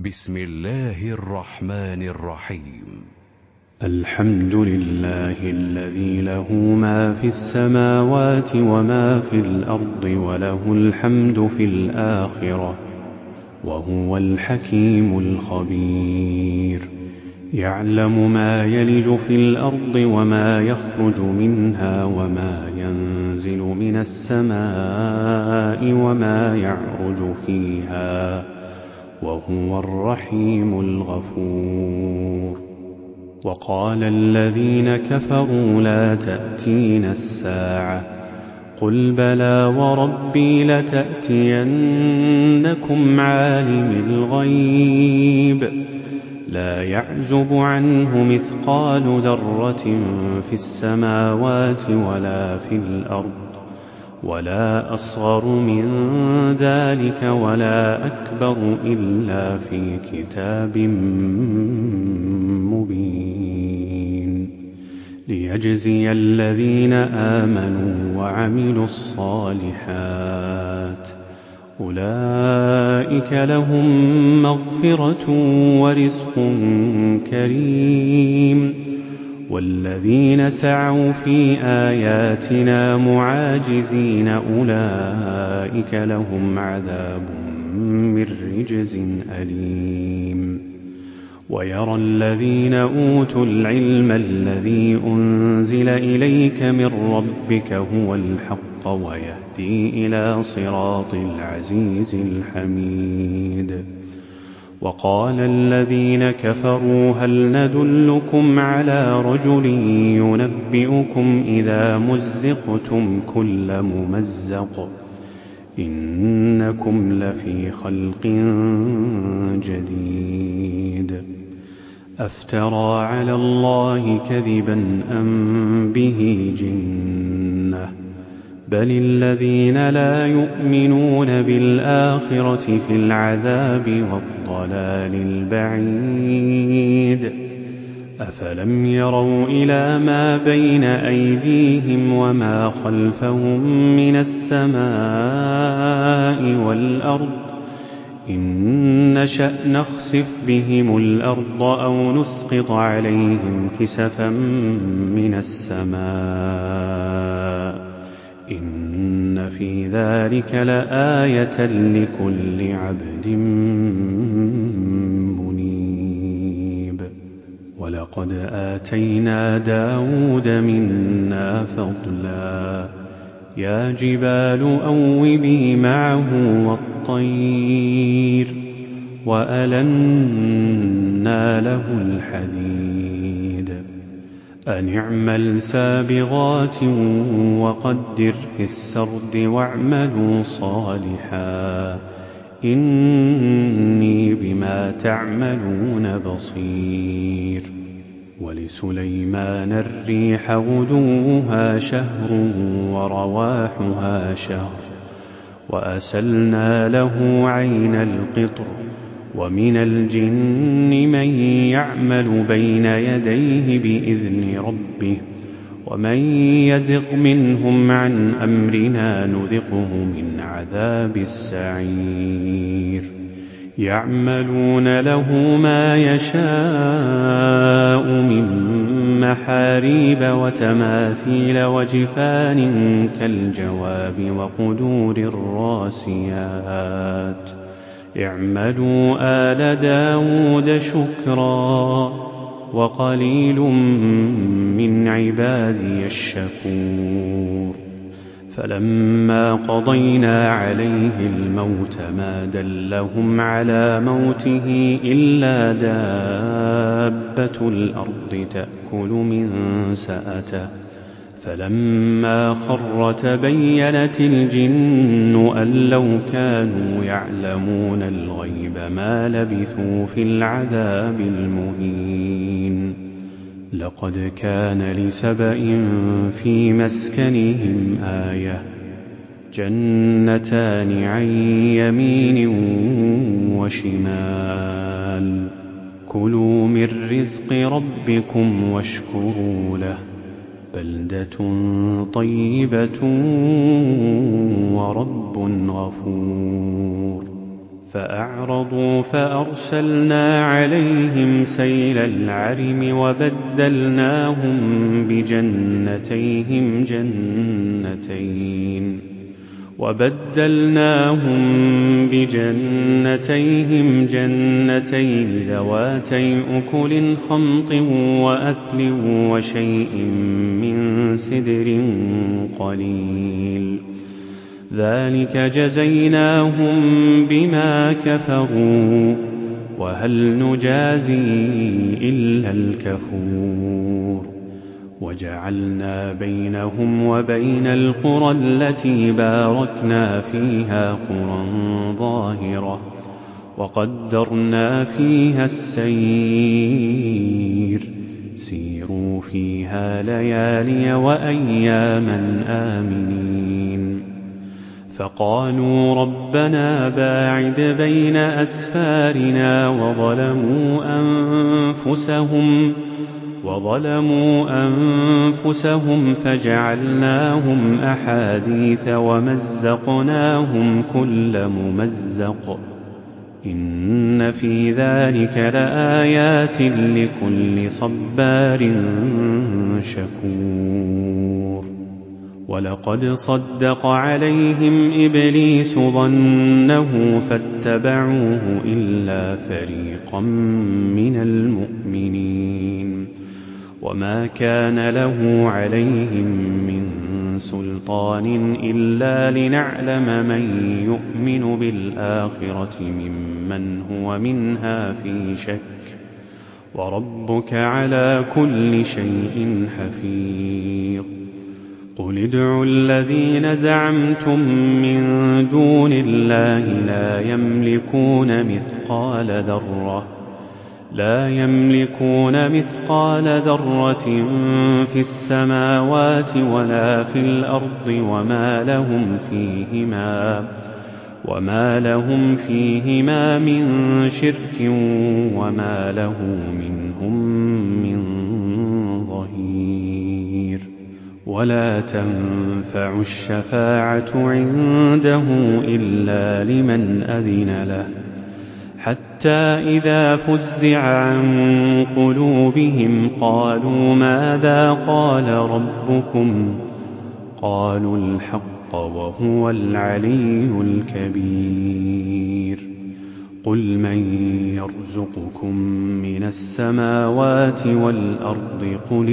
بسم الله الرحمن الرحيم. الحمد لله الذي له ما في السماوات وما في الأرض وله الحمد في الآخرة وهو الحكيم الخبير. يعلم ما يلج في الأرض وما يخرج منها وما ينزل من السماء وما يعرج فيها وهو الرحيم الغفور. وقال الذين كفروا لا تأتين الساعة قل بلى وربي لتأتينكم عالم الغيب لا يعزب عنه مثقال ذرة في السماوات ولا في الأرض ولا أصغر من ذلك ولا أكبر إلا في كتاب مبين ليجزي الذين آمنوا وعملوا الصالحات أولئك لهم مغفرة ورزق كريم. والذين سعوا في آياتنا معاجزين أولئك لهم عذاب من رجز أليم. ويرى الذين أوتوا العلم الذي أنزل إليك من ربك هو الحق ويهدي إلى صراط العزيز الحميد. وقال الذين كفروا هل ندلكم على رجل ينبئكم إذا مزقتم كل ممزق إنكم لفي خلق جديد. أفترى على الله كذبا أم به جنة بل الذين لا يؤمنون بالآخرة في العذاب والضلال البعيد. أفلم يروا إلى ما بين أيديهم وما خلفهم من السماء والأرض إن نشأ نخسف بهم الأرض أو نسقط عليهم كسفا من السماء إن في ذلك لآية لكل عبد منيب. ولقد آتينا داود منا فضلا يا جبال أوبي معه والطير وألنا له الحديد أن اعمل سابغات وقدر في السرد واعملوا صالحا إني بما تعملون بصير. ولسليمان الريح غدوها شهر ورواحها شهر وأسلنا له عين القطر ومن الجن من يعمل بين يديه بإذن ربه ومن يزغ منهم عن أمرنا نذقه من عذاب السعير. يعملون له ما يشاء من محاريب وتماثيل وجفان كالجواب وقدور الراسيات اعملوا آل داود شكرا وقليل من عبادي الشكور. فلما قضينا عليه الموت ما دلهم على موته إلا دابة الأرض تأكل من سأته فلما خر تبينت الجن أن لو كانوا يعلمون الغيب ما لبثوا في العذاب المهين. لقد كان لسبإ في مسكنهم آية جنتان عن يمين وشمال كلوا من رزق ربكم واشكروا له بلدة طيبة ورب غفور. فأعرضوا فأرسلنا عليهم سيل العرم وبدلناهم بجنتيهم جنتين ذواتي أكل خمط وأثل وشيء من سدر قليل ذلك جزيناهم بما كفروا وهل نجازي إلا الكفور وجعلنا بينهم وبين القرى التي باركنا فيها قرى ظاهرة وقدرنا فيها السير سيروا فيها ليالي وأياما آمنين فقالوا ربنا باعد بين أسفارنا وظلموا أنفسهم فجعلناهم أحاديث ومزقناهم كل ممزق إن في ذلك لآيات لكل صبار شكور ولقد صدق عليهم إبليس ظنه فاتبعوه إلا فريقا من المؤمنين وما كان له عليهم من سلطان إلا لنعلم من يؤمن بالآخرة ممن هو منها في شك وربك على كل شيء حفيظ قل ادعوا الذين زعمتم من دون الله لا يملكون مثقال ذرة في السماوات ولا في الأرض وما لهم فيهما من شرك وما له منهم من ظهير ولا تنفع الشفاعة عنده إلا لمن أذن له حتى إذا فزع عن قلوبهم قالوا ماذا قال ربكم قالوا الحق وهو العلي الكبير قل من يرزقكم من السماوات والأرض قل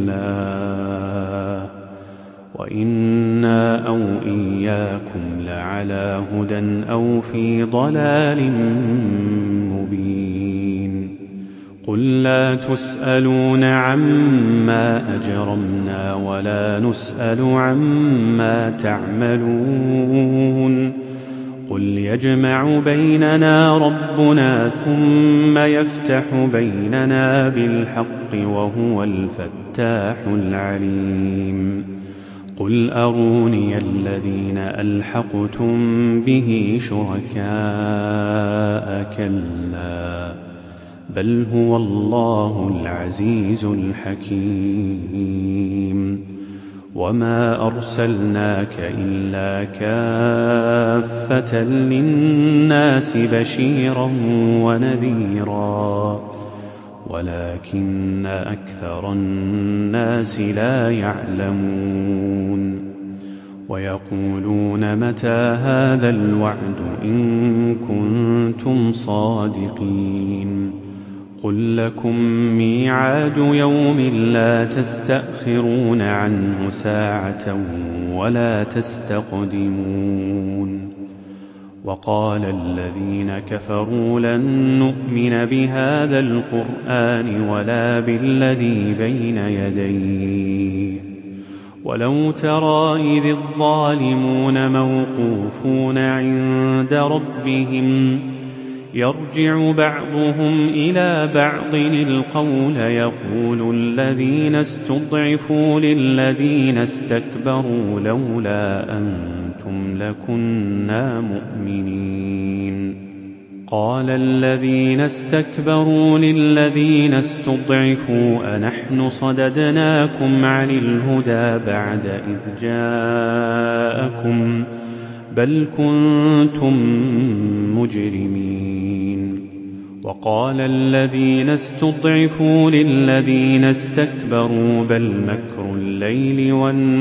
الله وإنا أو إياكم لعلى هدى أو في ضلال مبين قل لا تسألون عما أجرمنا ولا نسأل عما تعملون قل يجمع بيننا ربنا ثم يفتح بيننا بالحق وهو الفتاح العليم قل أروني الذين ألحقتم به شركاء كلا بل هو الله العزيز الحكيم وما أرسلناك إلا كافة للناس بشيرا ونذيرا ولكن أكثر الناس لا يعلمون ويقولون متى هذا الوعد إن كنتم صادقين قل لكم ميعاد يوم لا تستأخرون عنه ساعة ولا تستقدمون وقال الذين كفروا لن نؤمن بهذا القرآن ولا بالذي بين يديه ولو ترى إذ الظالمون موقوفون عند ربهم يرجع بعضهم إلى بعض القول يقول الذين استضعفوا للذين استكبروا لولا أنتم لكنا مؤمنين قال الذين استكبروا للذين استضعفوا أنحن صددناكم عن الهدى بعد إذ جاءكم بل كنتم مجرمين. وقال الذين استضعفوا للذين استكبروا بل مكر الليل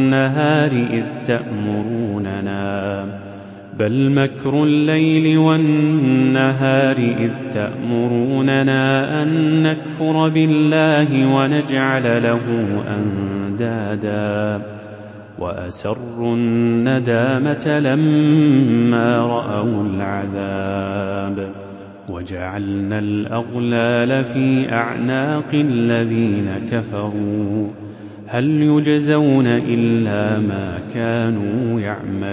والنهار إذ تأمروننا أن نكفر بالله ونجعل له أندادا وأسروا الندامة لما رأوا العذاب وجعلنا الأغلال في أعناق الذين كفروا هل يجزون إلا ما كانوا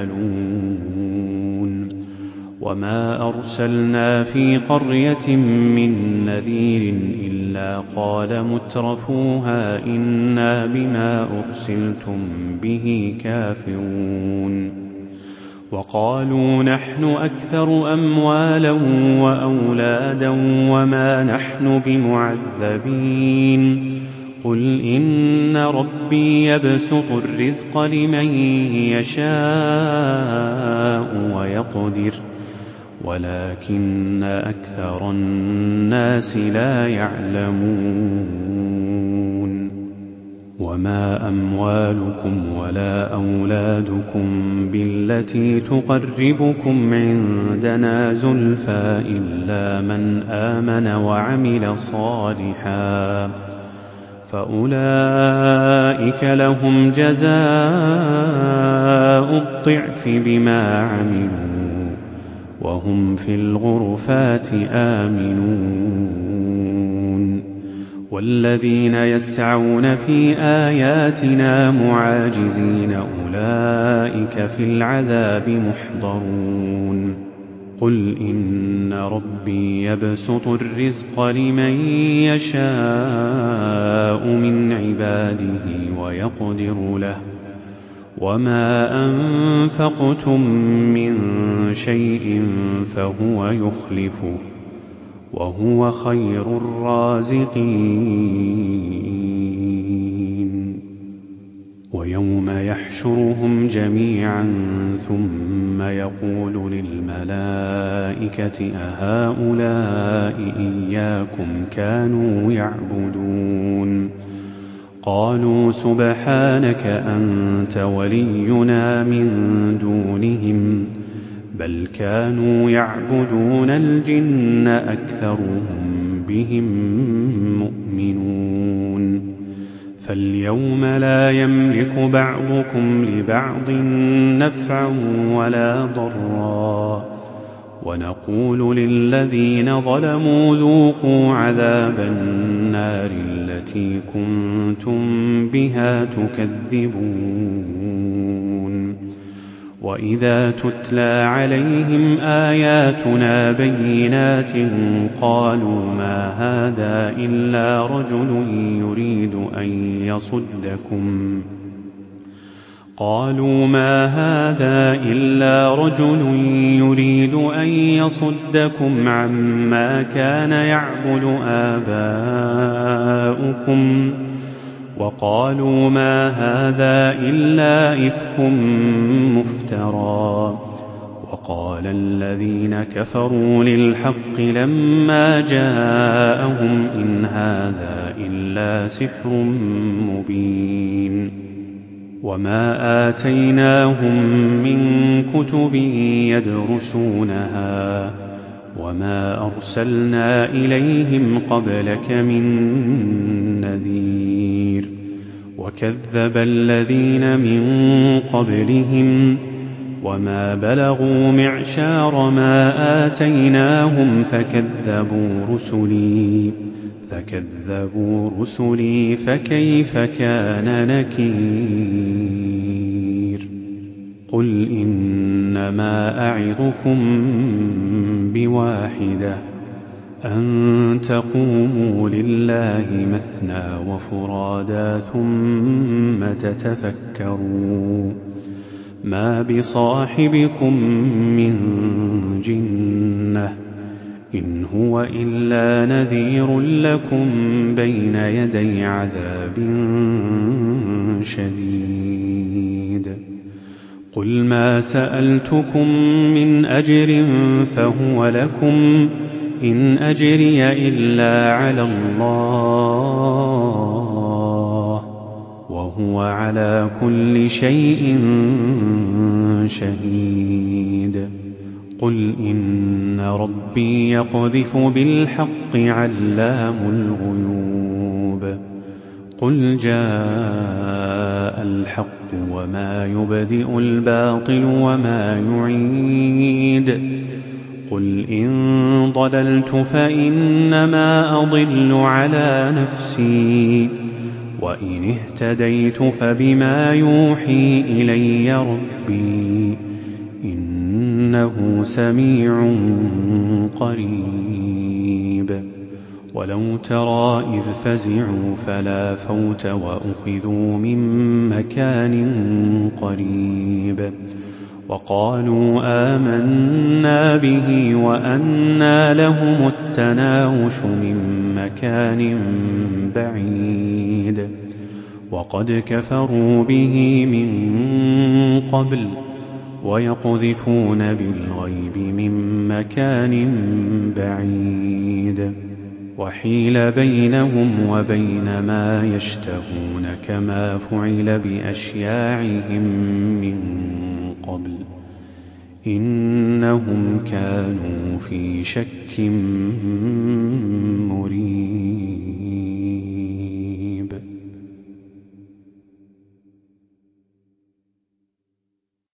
يعملون. وما أرسلنا في قرية من نذير إلا قال مترفوها إنا بما أرسلتم به كافرون. وقالوا نحن أكثر أموالا وأولادا وما نحن بمعذبين. قل إن ربي يبسط الرزق لمن يشاء ويقدر ولكن أكثر الناس لا يعلمون. وما أموالكم ولا أولادكم بالتي تقربكم عندنا زلفى إلا من آمن وعمل صالحا فأولئك لهم جزاء الضعف بما عملوا وهم في الغرفات آمنون. والذين يسعون في آياتنا معاجزين أولئك في العذاب محضرون. قل إن ربي يبسط الرزق لمن يشاء من عباده ويقدر له وما أنفقتم من شيء فهو يخلفه وهو خير الرازقين. ويوم يحشرهم جميعا ثم يقول للملائكة أهؤلاء إياكم كانوا يعبدون قالوا سبحانك أنت ولينا من دونهم بل كانوا يعبدون الجن أكثرهم بهم مؤمنون. فاليوم لا يملك بعضكم لبعض نفعا ولا ضرا ونقول للذين ظلموا ذوقوا عذاب النار التي كنتم بها تكذبون. وإذا تتلى عليهم آياتنا بينات قالوا ما هذا إلا رجل يريد أن يصدكم عما كان يعبد آباؤكم وقالوا ما هذا إلا إفك مفترى. وقال الذين كفروا للحق لما جاءهم إن هذا إلا سحر مبين. وما آتيناهم من كتب يدرسونها وما أرسلنا إليهم قبلك من نذير وكذب الذين من قبلهم وما بلغوا معشار ما آتيناهم فكذبوا رسلي فكيف كان نكير. قل إنما أعظكم بواحدة أن تقوموا لله مثنى وفرادا ثم تتفكروا ما بصاحبكم من جنة إن هو إلا نذير لكم بين يدي عذاب شديد. قل ما سألتكم من أجر فهو لكم إن أجري إلا على الله وهو على كل شيء شهيد قل إن ربي يقذف بالحق علام الغيوب قل جاء الحق وما يبدئ الباطل وما يعيد قل إن ضللت فإنما أضل على نفسي وإن اهتديت فبما يوحي إلي ربي إنه سميع قريب ولو ترى إذ فزعوا فلا فوت وأخذوا من مكان قريب وقالوا آمنا به وأنى لهم التناوش من مكان بعيد وقد كفروا به من قبل ويقذفون بالغيب من مكان بعيد وحيل بينهم وبين ما يشتهون كما فعل بأشياعهم من قبل إنهم كانوا في شك مريب